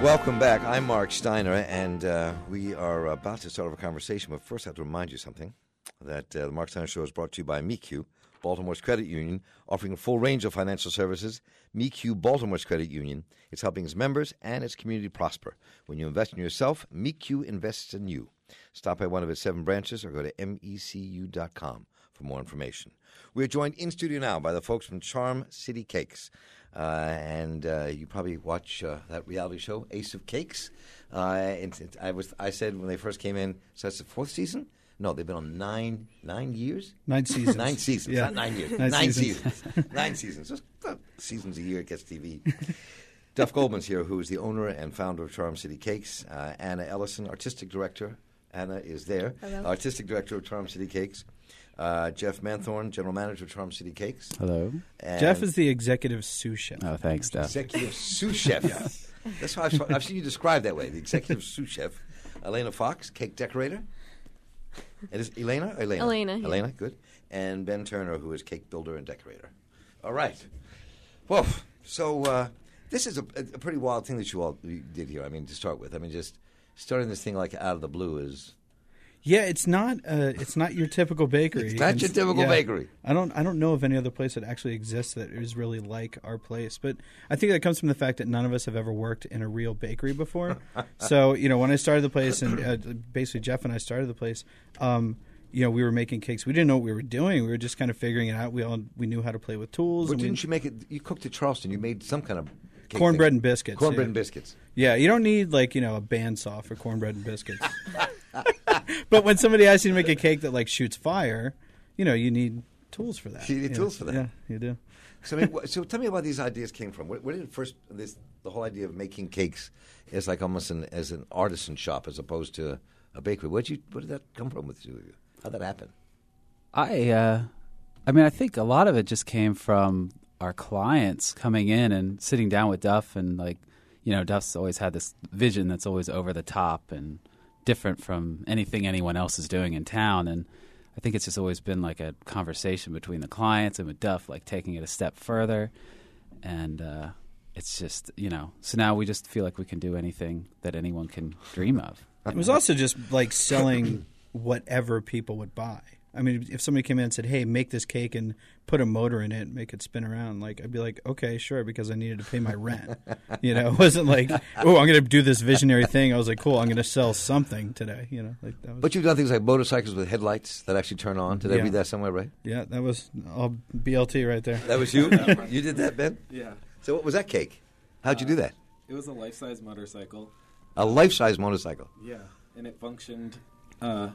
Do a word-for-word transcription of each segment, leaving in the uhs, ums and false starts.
Welcome back. I'm Mark Steiner, and uh, we are about to start a conversation. But first, I have to remind you something, that uh, the Mark Steiner Show is brought to you by M E Q, Baltimore's credit union, offering a full range of financial services. M E Q, Baltimore's credit union, it's helping its members and its community prosper. When you invest in yourself, M E Q invests in you. Stop by one of its seven branches or go to M E C U dot com for more information. We're joined in studio now by the folks from Charm City Cakes. Uh, and uh, you probably watch uh, that reality show, Ace of Cakes. Uh, and, and I was, I said when they first came in, so that's the fourth season? No, they've been on nine nine years? Nine seasons. Nine seasons, Yeah. not nine years. Nine nine seasons. seasons. Nine seasons. Just uh, seasons a year it gets T V. Duff Goldman's here, who is the owner and founder of Charm City Cakes. Uh, Anna Ellison, artistic director. Anna is there. Hello. Artistic director of Charm City Cakes. Uh, Jeff Manthorn, general manager of Charm City Cakes. Hello. And Jeff is the executive sous chef. Oh, thanks, Jeff. executive sous chef. That's how I've, I've seen you described that way. The executive sous chef. Elena Fox, cake decorator. It is Elena? Or Elena? Elena, yeah. Elena, good. And Ben Turner, who is cake builder and decorator. All right. Well, so uh, this is a, a pretty wild thing that you all did here. I mean, to start with. I mean, just starting this thing like out of the blue is... Yeah, it's not. Uh, it's not your typical bakery. It's not your typical yeah. bakery. I don't. I don't know of any other place that actually exists that is really like our place. But I think that comes from the fact that none of us have ever worked in a real bakery before. So you know, when I started the place, and uh, basically Jeff and I started the place, um, you know, we were making cakes. We didn't know what we were doing. We were just kind of figuring it out. We all we knew how to play with tools. But and didn't we, you make it? You cooked at Charleston. You made some kind of cake cornbread thing. and biscuits. Cornbread yeah. and biscuits. Yeah, you don't need like you know a bandsaw for cornbread and biscuits. But when somebody asks you to make a cake that like shoots fire, you know you need tools for that. You need know? tools for that. Yeah, you do. So, I mean, wh- so tell me about these ideas came from. Where, where did it first this the whole idea of making cakes is like almost an, as an artisan shop as opposed to a bakery? Where did you where did that come from with you? How did that happen? I, uh, I mean, I think a lot of it just came from our clients coming in and sitting down with Duff, and like, you know, Duff's always had this vision that's always over the top and different from anything anyone else is doing in town. And I think it's just always been like a conversation between the clients and with Duff, like taking it a step further. And uh, it's just, you know, so now we just feel like we can do anything that anyone can dream of. It was also just like selling whatever people would buy. I mean, if somebody came in and said, "Hey, make this cake and put a motor in it, make it spin around," like I'd be like, "Okay, sure," because I needed to pay my rent. You know, it wasn't like, "Oh, I'm going to do this visionary thing." I was like, "Cool, I'm going to sell something today." You know, like that was. But you've done things like motorcycles with headlights that actually turn on. Did I Yeah. read that somewhere, right? Yeah, that was all B L T right there. That was you. You did that, Ben. Yeah. So what was that cake? How'd you do that? It was a life-size motorcycle. A life-size motorcycle. Yeah. And it functioned uh,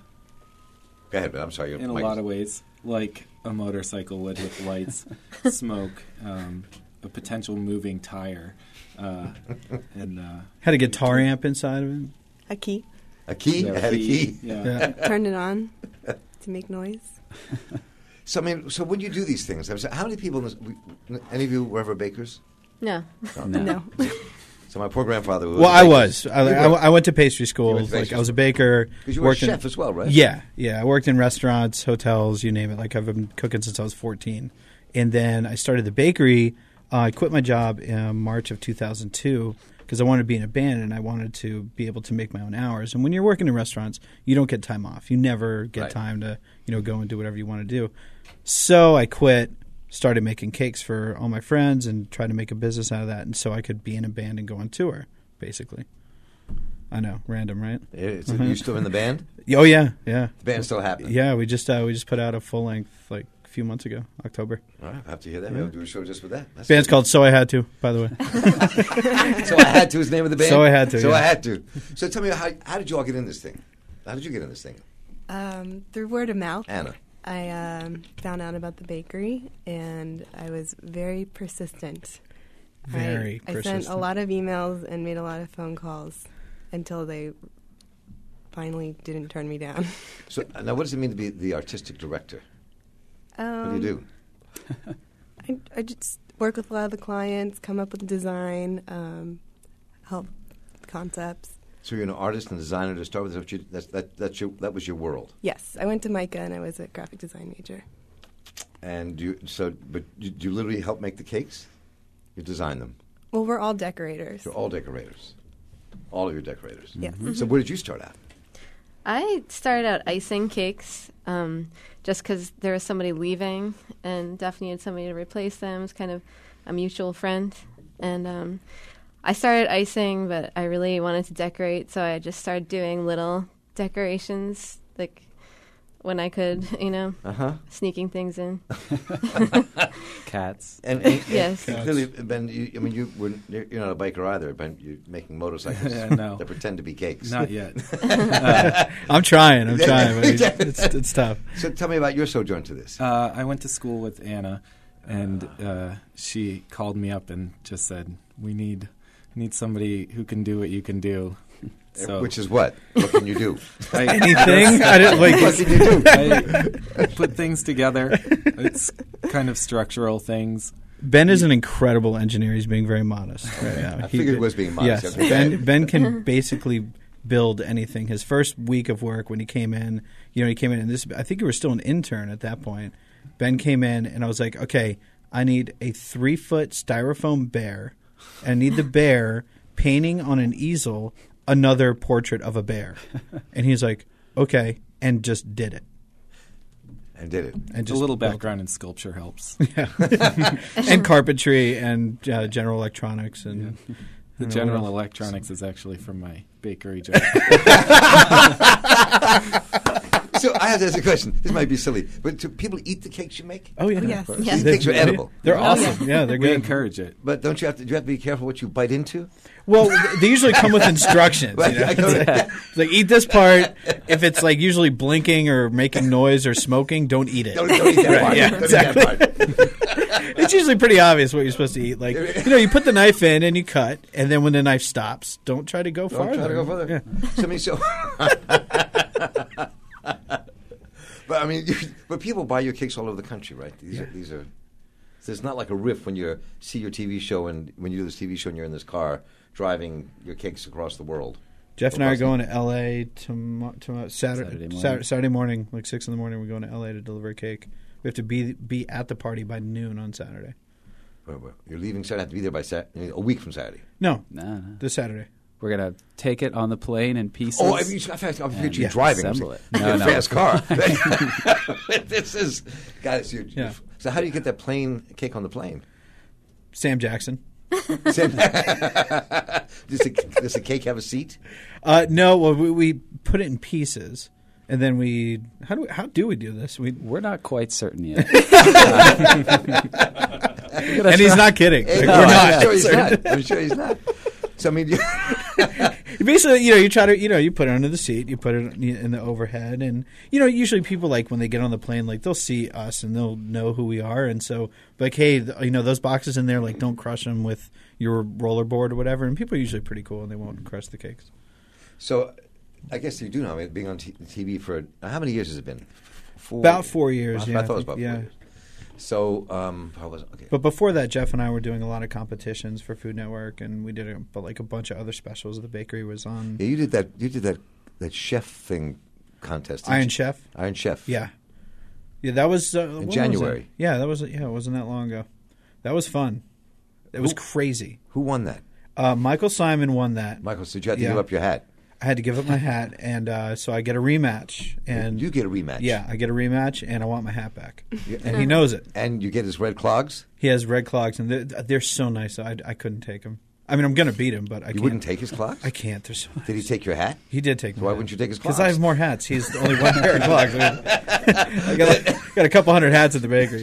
Go ahead, Ben. I'm sorry. in a lot of ways like a motorcycle would, with lights, smoke, um, a potential moving tire, uh, and uh, Had a guitar amp inside of it. A key. A key. yeah, I had a key. Yeah. Yeah. Turned it on to make noise. So I mean, so when you do these things, I was- how many people? In this, we- any of you were ever bakers? No. No. No. So my poor grandfather. Was Well, a I baker. was. I, You I, were. I went to pastry school. went to Like pastry I was a baker. Because you were a worked in- chef as well, right? Yeah, yeah. I worked in restaurants, hotels, you name it. Like I've been cooking since I was fourteen, and then I started the bakery. Uh, I quit my job in March of two thousand two because I wanted to be in a band and I wanted to be able to make my own hours. And when you're working in restaurants, you don't get time off. You never get Right. time to you know go and do whatever you want to do. So I quit. Started making cakes for all my friends and tried to make a business out of that, and so I could be in a band and go on tour, basically. I know, random, right? Yeah, so you still in the band? Oh yeah, yeah. The band's still happening. Yeah, we just uh, we just put out a full length like a few months ago, October. All right, I have to hear that. Maybe we'll do a show just for that. That's Band's good. called So I Had To, by the way. So I Had To is the name of the band? So I Had To, So yeah. I Had To. So tell me, how, how did you all get in this thing? How did you get in this thing? Um, through word of mouth. Anna. I um, found out about the bakery, and I was very persistent. Very I, I sent persistent. a lot of emails and made a lot of phone calls until they finally didn't turn me down. So uh, now what does it mean to be the artistic director? Um, What do you do? I, I just work with a lot of the clients, come up with design, um, help concepts. So you're an artist and designer to start with. That's, what you, that's, that, that's your, that was your world. Yes, I went to MICA and I was a graphic design major. And you, so, but you, do you literally help make the cakes? You design them. Well, we're all decorators. You're all decorators. All of your decorators. Yes. So where did you start out? I started out icing cakes um, just because there was somebody leaving, and Duff needed somebody to replace them. It's kind of a mutual friend. And um, I started icing, but I really wanted to decorate, so I just started doing little decorations, like when I could, you know, Uh-huh. sneaking things in. Cats. And, and, Yes. and clearly, Ben, you, I mean, you were, you're not a biker either, Ben. You're making motorcycles Yeah, no. that pretend to be cakes. Not yet. I'm trying. I'm trying, but it's, it's, it's tough. So tell me about your sojourn to this. Uh, I went to school with Anna, and uh, she called me up and just said, "We need need somebody who can do what you can do." So Which is what? What can you do? I, Anything? I didn't like. What can you do? I put things together. It's kind of structural things. Ben is an incredible engineer. He's being very modest right now. I figured it was being modest. Yes, Okay. Ben, Ben can basically build anything. His first week of work when he came in, you know, he came in and this. I think you were still an intern at that point. Ben came in and I was like, okay, I need a three foot styrofoam bear, and I need the bear painting on an easel another portrait of a bear. And he's like, okay, and just did it. And did it. And A just little built background in sculpture helps. and carpentry and uh, General Electronics and The know General what else. Electronics is actually from my bakery job. So I have to ask a question. This might be silly, but do people eat the cakes you make? Oh yeah, Yes. Of course. Yes. These cakes are edible. They're Oh, awesome. Yeah, they're We good. encourage it. But don't you have to? Do you have to be careful what you bite into? Well, they usually come with instructions. You know? I know that. It's like eat this part. If it's like usually blinking or making noise or smoking, don't eat it. Don't, don't eat that Right, part. yeah, Don't eat that exactly. part. It's usually pretty obvious what you're supposed to eat. Like you know, you put the knife in and you cut, and then when the knife stops, don't try to go Don't farther. try to go further. Yeah. So I mean, so. But I mean, you, but people buy your cakes all over the country, right? These are these are. So it's not like a riff when you see your T V show and when you do this T V show and you're in this car driving your cakes across the world. Jeff and I are going to L A tomorrow, tomorrow Saturday, Saturday morning. Saturday, Saturday morning, like six in the morning. We're going to L A to deliver a cake. We have to be be at the party by noon on Saturday. Wait, wait. You're leaving Saturday. Have to be there by Sat- a week from Saturday. No, No, no. this Saturday. We're going to take it on the plane in pieces. Oh, I mean, I thought I and pictured you driving. assemble it. In No, a no. fast car. This is, guys. You, Yeah. So how do you get that plane cake on the plane? Sam Jackson. does, the, does the cake have a seat? Uh, no, well, we, we put it in pieces, and then we how do we, how do we do this? We We're not quite certain yet. and he's not kidding. Like, No, we're I'm not. sure he's not. I'm sure he's not. So I mean, you, Basically, you know, you try to, you know, you put it under the seat, you put it in the overhead, and you know, usually people like when they get on the plane, like they'll see us and they'll know who we are, and so like, hey, th- you know, those boxes in there, like don't crush them with your rollerboard or whatever, and people are usually pretty cool and they won't crush the cakes. so I guess you do know. I mean, being on t- T V for how many years has it been? Four, About four years, I yeah, thought it was I about think, four yeah. years. So um, how was okay? But before that, Jeff and I were doing a lot of competitions for Food Network, and we did a, but like a bunch of other specials. The bakery was on Yeah, you did that. You did that. That chef thing contest. didn't Iron you? Chef. Iron Chef. Yeah, yeah, that was uh, when was January. it? Yeah, that was yeah, it wasn't that long ago. That was fun. It was Who- crazy. Who won that? Uh, Michael Simon won that. Michael, so you had to Yeah. give up your hat. I had to give up my hat, and uh, so I get a rematch. And You get a rematch. yeah, I get a rematch, and I want my hat back. Yeah. And he knows it. And you get his red clogs. He has red clogs, and they're, they're so nice. I, I couldn't take him. I mean, I'm going to beat him, but I You can't. wouldn't take his clogs. I can't. They're so nice. Did he take your hat? He did take. So why wouldn't you take his Because clogs? I have more hats. He's only one pair of clogs. I got, a, got a couple hundred hats at the bakery.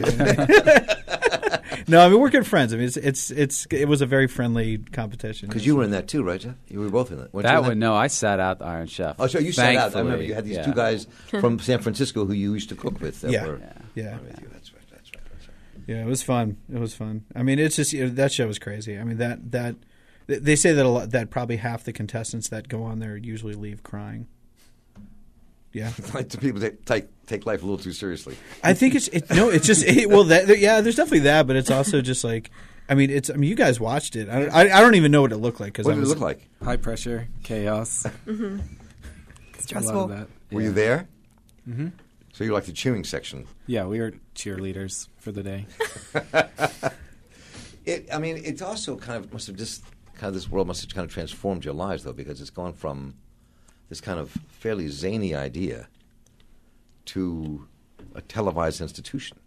No, I mean we're good friends. I mean it's it's, it's it was a very friendly competition. Because you were in that too, right, Jeff? You were both in that. Weren't you That in one, no, I sat out the Iron Chef. Oh, so you sat out. I remember Thankfully, you had these yeah. two guys from San Francisco who you used to cook with. That Yeah. were Yeah, with you. That's right. That's right. That's right. yeah, it was fun. It was fun. I mean, it's just you know, that show was crazy. I mean that that th- they say that a lot, that probably half the contestants that go on there usually leave crying. Yeah, Like the people that take take life a little too seriously. I think it's it, no, it's just it, well, that, yeah, there's definitely that, but it's also just like, I mean, it's I mean, you guys watched it. I don't, I, I don't even know what it looked like because What I did it was look like? High pressure, chaos. A lot Stressful. of that. Were you there? Mm-hmm. So you're like the chewing section. Yeah, we were cheerleaders for the day. It. I mean, it's also kind of must have just kind of this world must have kind of transformed your lives, though, because it's gone from this kind of fairly zany idea to a televised institution.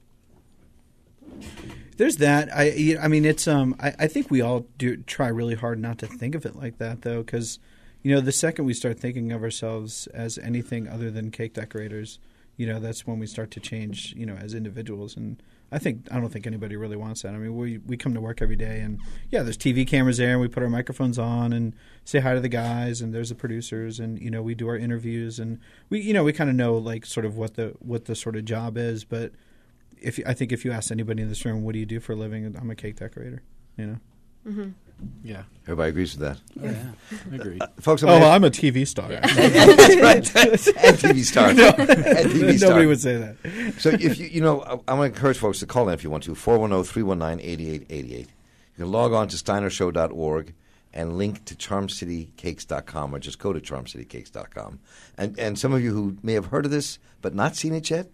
There's that. I, you- I mean, it's. Um, I, I think we all do try really hard not to think of it like that, though, because, you know, the second we start thinking of ourselves as anything other than cake decorators, you know, that's when we start to change, you know, as individuals. And I think I don't think anybody really wants that. I mean, we we come to work every day, and yeah, there's T V cameras there, and we put our microphones on and say hi to the guys, and there's the producers, and you know, we do our interviews, and we you know we kind of know like sort of what the what the sort of job is, but. If you, I think if you ask anybody in this room, what do you do for a living? I'm a cake decorator. You know. Mm-hmm. Yeah, Everybody agrees with that. Oh, yeah. I agree. Uh, folks, I'm Oh, gonna well, I'm a T V star. That's right. And T V star. No. And T V star. Nobody would say that. So if you, you know, I, I want to encourage folks to call in if you want to, four one zero, three one nine, eight eight eight eight. You can log on to steiner show dot org and link to charm city cakes dot com, or just go to charm city cakes dot com. And, and some of you who may have heard of this but not seen it yet,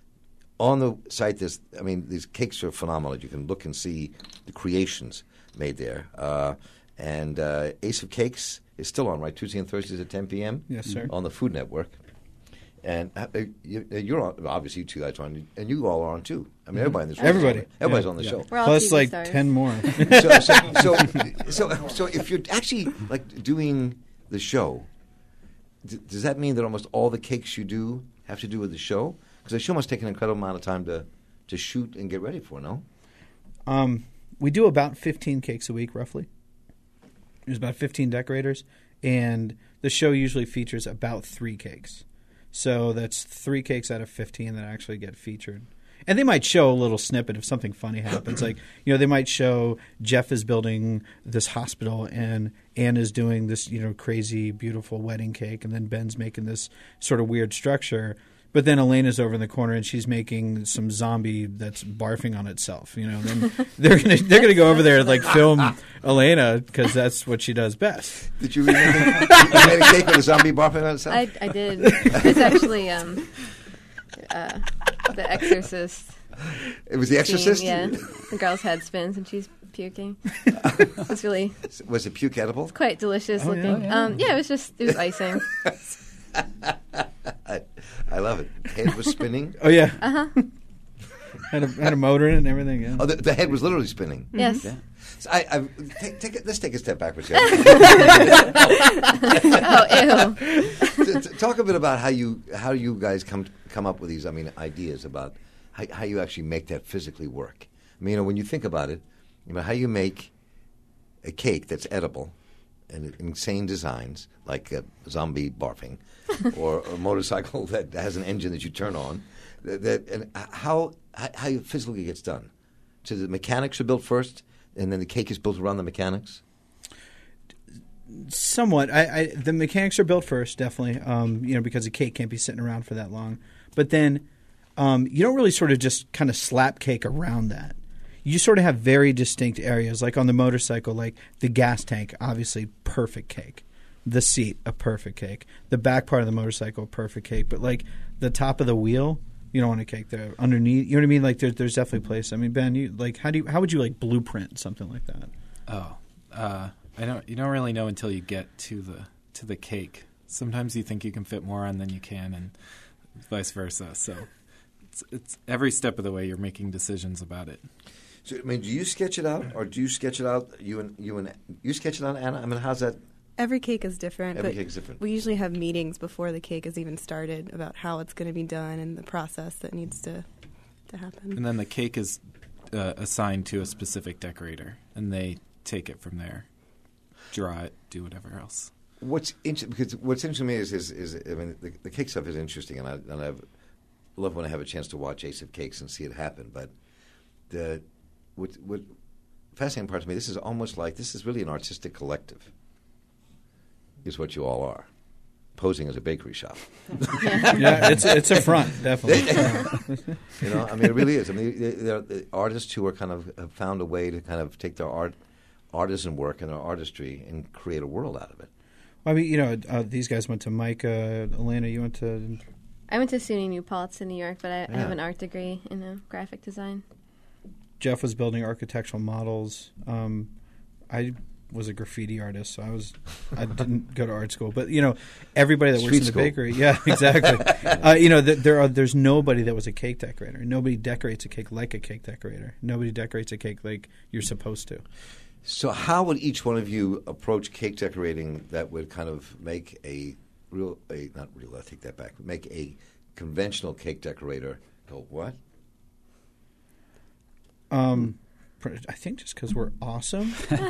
on the site, there's, I mean, these cakes are phenomenal. You can look and see the creations made there. Uh, and uh, Ace of Cakes is still on, right? Tuesday and Thursdays at ten p.m. Yes, sir. On the Food Network. And uh, you, you're on, obviously, you two guys are on, and you all are on too. I mean, everybody in this room. is Everybody. on. Everybody's Yeah. on the Yeah. show. We're all Plus T V like stars. ten more. so, so, so, so, so if you're actually like doing the show, d- does that mean that almost all the cakes you do have to do with the show? Because the show must take an incredible amount of time to, to shoot and get ready for, no? Um, we do about fifteen cakes a week, roughly. There's about fifteen decorators, and the show usually features about three cakes. So that's three cakes out of fifteen that actually get featured. And they might show a little snippet if something funny happens. Like, you know, they might show Jeff is building this hospital and Anna's doing this, you know, crazy, beautiful wedding cake, and then Ben's making this sort of weird structure. But then Elena's over in the corner and she's making some zombie that's barfing on itself. You know, then they're gonna they're gonna go over there and like film Elena because that's what she does best. Did you read anything? You made a cake with a zombie barfing on itself? I, I did. It's actually um, uh, The Exorcist. It was The Exorcist? Scene, yeah. The girl's head spins and she's puking. It's really Was it puke edible? quite delicious Oh, looking. yeah. Um, yeah, it was just, it was icing. I, I love it. Head was spinning. Oh yeah, Uh-huh. had a had a motor in it and everything. Yeah. Oh, the, the head was literally spinning. Yes. Yeah. So I, I take, take it, let's take a step backwards here. Oh, ew. T- t- Talk a bit about how you how you guys come come up with these. I mean, ideas about how, how you actually make that physically work. I mean, you know, when you think about it, you know, how you make a cake that's edible and insane designs like a zombie barfing, or a motorcycle that has an engine that you turn on. That, that and how how it physically gets done. So the mechanics are built first, and then the cake is built around the mechanics. Somewhat. I, I the mechanics are built first, definitely. Um, you know, because a cake can't be sitting around for that long. But then, um, you don't really sort of just kind of slap cake around that. You sort of have very distinct areas, like on the motorcycle, like the gas tank, obviously perfect cake. The seat, a perfect cake. The back part of the motorcycle, a perfect cake. But like the top of the wheel, you don't want a cake there. Underneath, you know what I mean? Like there's there's definitely place. I mean, Ben, you like how do you how would you like blueprint something like that? Oh, uh, I don't. You don't really know until you get to the to the cake. Sometimes you think you can fit more on than you can, and vice versa. So it's, it's every step of the way you're making decisions about it. So, I mean, do you sketch it out, or do you sketch it out? You and you and you sketch it out, Anna. I mean, how's that? Every cake is different. Every but cake is different. We usually have meetings before the cake is even started about how it's going to be done and the process that needs to to happen. And then the cake is uh, assigned to a specific decorator, and they take it from there, draw it, do whatever else. What's inter- because what's interesting to me is, is, is I mean, the, the cake stuff is interesting, and I and I love when I have a chance to watch Ace of Cakes and see it happen. But the what what fascinating part to me, this is almost like this is really an artistic collective. Is what you all are, posing as a bakery shop. Yeah, it's it's a front, definitely. You know, I mean, it really is. I mean, there are the artists who are kind of have found a way to kind of take their art, artisan work and their artistry and create a world out of it. I mean, you know, uh, these guys went to Micah. Elena, you went to. I went to SUNY New Paltz in New York, but I, I have Yeah. an art degree in uh, graphic design. Jeff was building architectural models. Um, I was a graffiti artist, so I was I didn't go to art school. But you know, everybody that works Street in the school. bakery, yeah, exactly. uh, you know, th- there are there's nobody that was a cake decorator. Nobody decorates a cake like a cake decorator. Nobody decorates a cake like you're supposed to. So how would each one of you approach cake decorating that would kind of make a real, a not real, I take that back, make a conventional cake decorator go, what? Um, pr- I think just because we're awesome.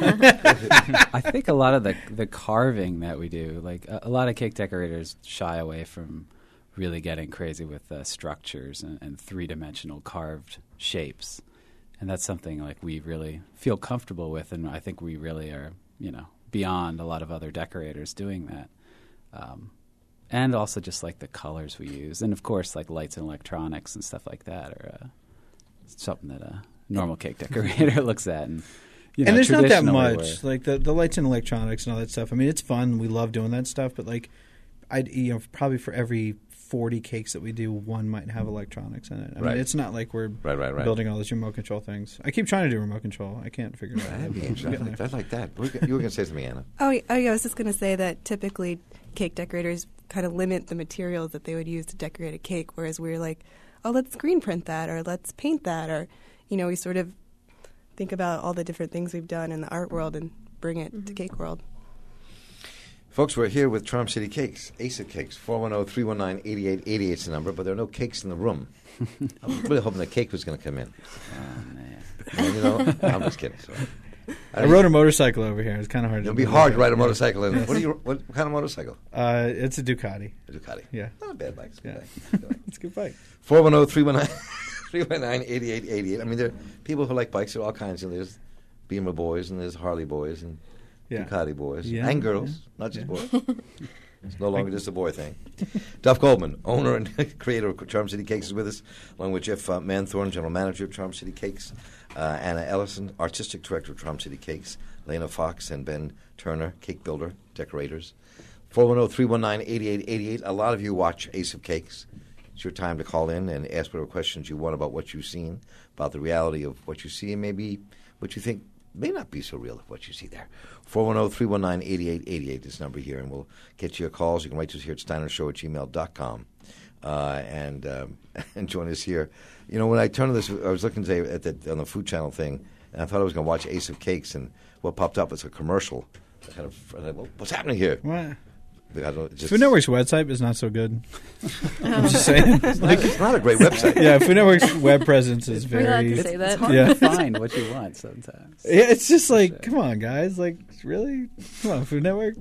I think a lot of the the carving that we do, like a, a lot of cake decorators shy away from really getting crazy with uh, structures and, and three dimensional carved shapes, and that's something like we really feel comfortable with, and I think we really are, you know, beyond a lot of other decorators doing that. Um, and also just like the colors we use, and of course like lights and electronics and stuff like that are uh, something that a normal cake decorator looks at, and you know, and there's not that traditionally much we're- like the the lights and electronics and all that stuff. I mean, it's fun. We love doing that stuff, but like, I you know probably for every forty cakes that we do, one might have electronics in it. I Right. mean, it's not like we're Right, right, right. building all these remote control things. I keep trying to do remote control. I can't figure it out. That'd be I'm interesting. I getting like, there. I like that. We're go- You were going to say something, Anna. Oh, y- oh, yeah, I was just going to say that typically cake decorators kind of limit the materials that they would use to decorate a cake, whereas we're like, oh, let's screen print that, or let's paint that, or, you know, we sort of think about all the different things we've done in the art world and bring it to cake world. Folks, we're here with Charm City Cakes, Ace of Cakes, four one zero, three one nine, eight eight eight eight is the number, but there are no cakes in the room. I was really hoping the cake was going to come in. Oh, man. And, you know, I'm just kidding. Sorry. I rode a motorcycle over here. It's kind of hard. It'll to be believe hard it. to ride a Yeah. motorcycle. In. What, do you, what kind of motorcycle? Uh, it's a Ducati. A Ducati. Yeah, Not a bad bike. It's a good Yeah. bike. It's a good bike. it's a good bike. four one zero, three one nine, three one nine, eight eight eight eight. I mean, there are people who like bikes. There are all kinds. You know, there's Beamer boys and there's Harley boys and Yeah. Ducati boys Yeah, and girls, yeah, not just yeah. boys. It's no longer just a boy thing. Duff Goldman, owner and creator of Charm City Cakes, is with us, along with Jeff uh, Manthorn, general manager of Charm City Cakes, uh, Anna Ellison, artistic director of Charm City Cakes, Lena Fox and Ben Turner, cake builder, decorators. four one zero, three one nine, eight eight eight eight. A lot of you watch Ace of Cakes. It's your time to call in and ask whatever questions you want about what you've seen, about the reality of what you see, and maybe what you think may not be so real of what you see there. four one zero, three one nine, eight eight eight eight is this number here, and we'll get you your calls. You can write to us here at steiner show at gmail dot com uh, and, um, and join us here. You know, when I turned to this, I was looking today at the, on the Food Channel thing, and I thought I was going to watch Ace of Cakes, and what popped up was a commercial. I kind of, I thought, well, what's happening here? What? I don't know, it just, Food Network's website is not so good. I'm just saying. Like, It's not a great website. yeah, Food Network's web presence is We're allowed very. to say that. It's hard Yeah. to find what you want sometimes. Yeah, it's just like, come on, guys. Like, really? Come on, Food Network.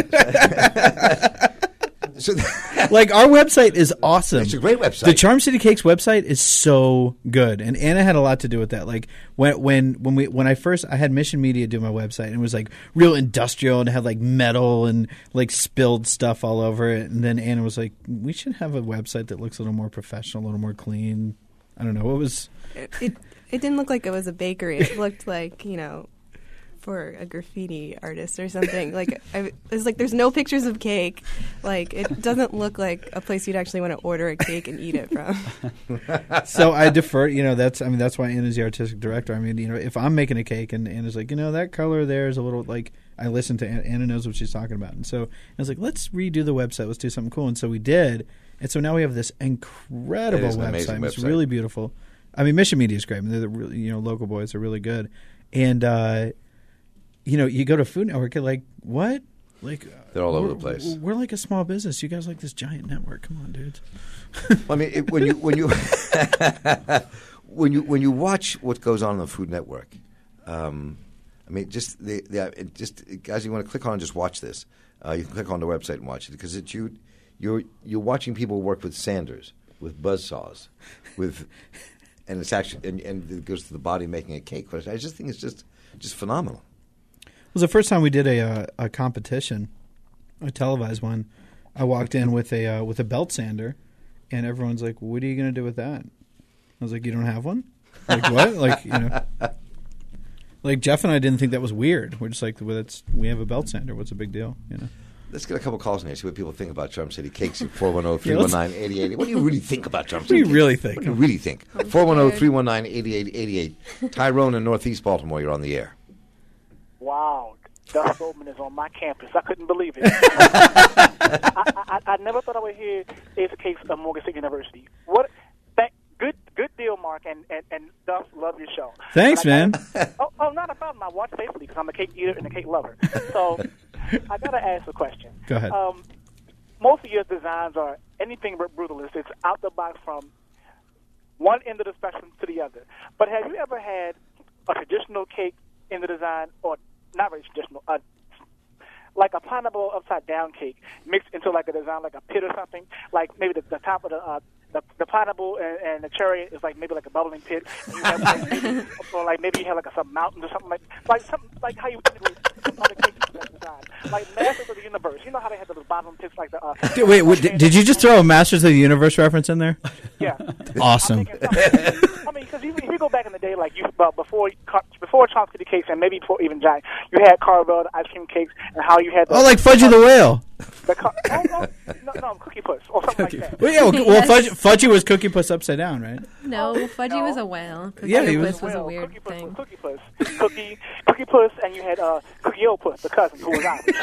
So Like, our website is awesome. it's a great website. The Charm City Cakes website is so good, and Anna had a lot to do with that. Like when when when we when I first I had Mission Media do my website, and it was like real industrial and it had like metal and like spilled stuff all over it. And then Anna was like, "We should have a website that looks a little more professional, a little more clean." I don't know what was. It, it, it didn't look like it was a bakery. It looked like, you know, for a graffiti artist or something. Like, I, it was like, there's no pictures of cake. Like, it doesn't look like a place you'd actually want to order a cake and eat it from. So I defer. You know, that's I mean that's why Anna's the artistic director. I mean, you know, if I'm making a cake and Anna's like, you know, that color there is a little like. I listen to Anna, Anna knows what she's talking about, and so I was like, let's redo the website. Let's do something cool, and so we did. And so now we have this incredible It is an website. amazing It's website. really beautiful. I mean, Mission Media is great. I mean, they're the really, you know, local boys are really good, and uh, you know, you go to Food Network, you're like, what? Like They're all over we're- the place. We're like a small business. You guys like this giant network. Come on, dudes. Well, I mean, it, when you when you when you when you watch what goes on on the Food Network, um, I mean, just the, the it just guys, you want to click on and just watch this. Uh, you can click on the website and watch it because it's you you're you're watching people work with sanders, with buzzsaws, with and it's actually and, and it goes to the body making a cake. I just think it's just just phenomenal. It was the first time we did a uh, a competition, a televised one. I walked in with a uh, with a belt sander, and everyone's like, "What are you going to do with that?" I was like, "You don't have one?" Like what? Like you know, like Jeff and I didn't think that was weird. We're just like, well, that's we have a belt sander. What's a big deal? You know. Let's get a couple calls in here, see what people think about Charm City Cakes at four one zero, three one nine, eight eight eight eight. What do you really think about Charm What City do you Cakes? really think? What do you really think? four one zero, three one nine, eight eight eight eight. Tyrone in Northeast Baltimore, you're on the air. Wow. Duff Goldman is on my campus. I couldn't believe it. I, I, I never thought I would hear Ace of Cakes at Morgan State University. What? Thank, good, good deal, Mark, and, and, and Duff, love your show. Thanks, man. Gotta, oh, oh, not a problem. I watch faithfully because I'm a cake eater and a cake lover. So I gotta ask a question. Go ahead. Um, most of your designs are anything but brutalist. It's out the box from one end of the spectrum to the other. But have you ever had a traditional cake in the design, or not very traditional, uh, like a pineapple upside down cake mixed into like a design like a pit or something? Like maybe the, the top of the uh, the, the pineapple and, and the cherry is like maybe like a bubbling pit. And you have like maybe, or like maybe you have like a, some mountains or something like like something like how you typically on the cake design. Like Masters of the Universe. You know how they had the bottom pits like the. Uh, Did, wait, wait did, did you just throw a Masters of the Universe reference in there? Yeah. Awesome. I mean, because if you go back in the day, like you well, before before Chomsky cakes and maybe before even Giant, you had Carvel, the ice cream cakes, and how you had the, oh, like Fudgy the Whale. The car- oh, no, no, no, Cookie Puss or something Cookie. like that. Well, yeah, well, well Fudgy, Fudgy was Cookie Puss upside down, right? No, Fudgy no. was a whale. Cookie Yeah, he Puss was- was a Well, weird Cookie Puss thing. was Cookie Puss, Cookie, Cookie Puss, and you had uh, Cookie O Puss, the cousin who was Irish.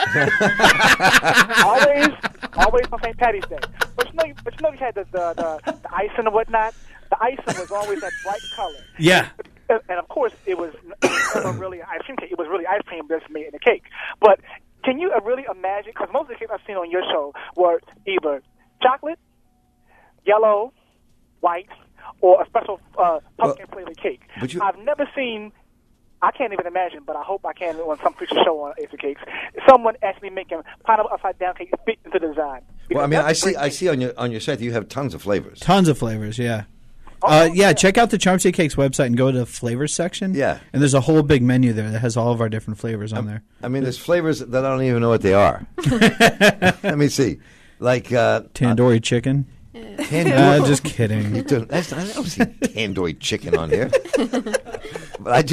always, always on Saint Patty's Day. But you know, you, but you know, you had the the, the the icing and whatnot. The icing was always that bright color. Yeah. And, and of course, it was, it was never really ice cream cake. It was really ice cream that's made in a cake. But can you uh, really imagine? Because most of the cakes I've seen on your show were either chocolate, yellow, white, or a special uh, pumpkin well, flavored cake. You, I've never seen. I can't even imagine, but I hope I can on some future show on Ace of Cakes. Someone actually making pineapple upside down cake fit into the design. Well, I mean, I see, I see on your on your site that you have tons of flavors. Tons of flavors, yeah. Oh, uh, yeah, check out the Charm City Cakes website and go to the flavors section. Yeah. And there's a whole big menu there that has all of our different flavors on um, there. I mean, there's flavors that I don't even know what they are. Let me see. Like uh, tandoori uh, chicken. Tandoori. Uh, just kidding. You don't, that's, I don't see tandoori chicken on here. But I do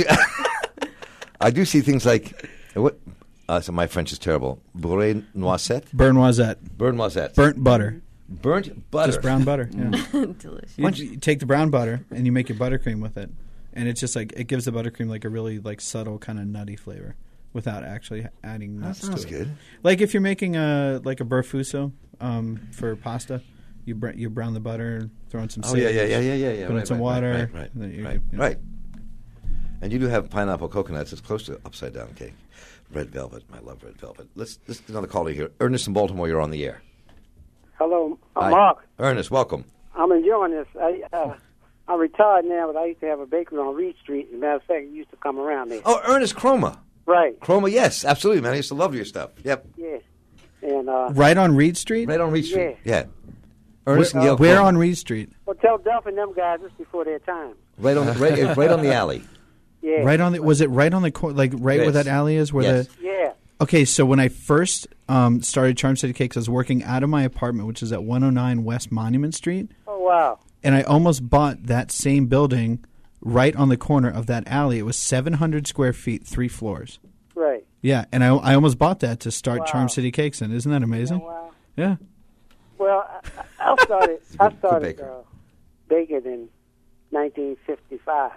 I do see things like what uh, so my French is terrible. Beurre noisette? Burnt noisette. Burnt noisette. Burnt butter. Burnt butter. Just brown butter. Yeah. Delicious. You, you take the brown butter and you make your buttercream with it, and it's just like it gives the buttercream like a really like subtle kind of nutty flavor without actually adding nuts that sounds to it. Good. Like if you're making a like a burfuso um, for pasta, you br- you brown the butter, throw in some oh sage, yeah yeah yeah yeah yeah yeah put right, in some right, water, right right and then you, right, you know. right. And you do have pineapple coconuts. It's close to upside down cake. Red velvet. I love red velvet. Let's let's get another caller here. Ernest in Baltimore. You're on the air. Hello, uh, Hi. Mark. Ernest, welcome. I'm enjoying this. I, uh, I'm retired now, but I used to have a bakery on Reed Street. As a matter of fact, I used to come around there. Oh, Ernest Chroma. Right. Chroma, yes, absolutely, man. I used to love your stuff. Yep. Yeah. And uh, right on Reed Street. Right on Reed Street. Yeah. Yeah. Ernest where, and Gail uh, where Chroma. on Reed Street? Well, tell Duff and them guys this before their time. Right on, right, right on the alley. Yeah. Right on the. Was it right on the cor- like right Yes. where that alley is? Where Yes. the Yeah. Okay, so when I first um, started Charm City Cakes, I was working out of my apartment, which is at one oh nine West Monument Street. Oh, wow. And I almost bought that same building right on the corner of that alley. It was seven hundred square feet, three floors. Right. Yeah, and I, I almost bought that to start Wow. Charm City Cakes in. Isn't that amazing? Oh, wow. Yeah. Well, I, I started, I good started baker. uh, baking in nineteen fifty-five.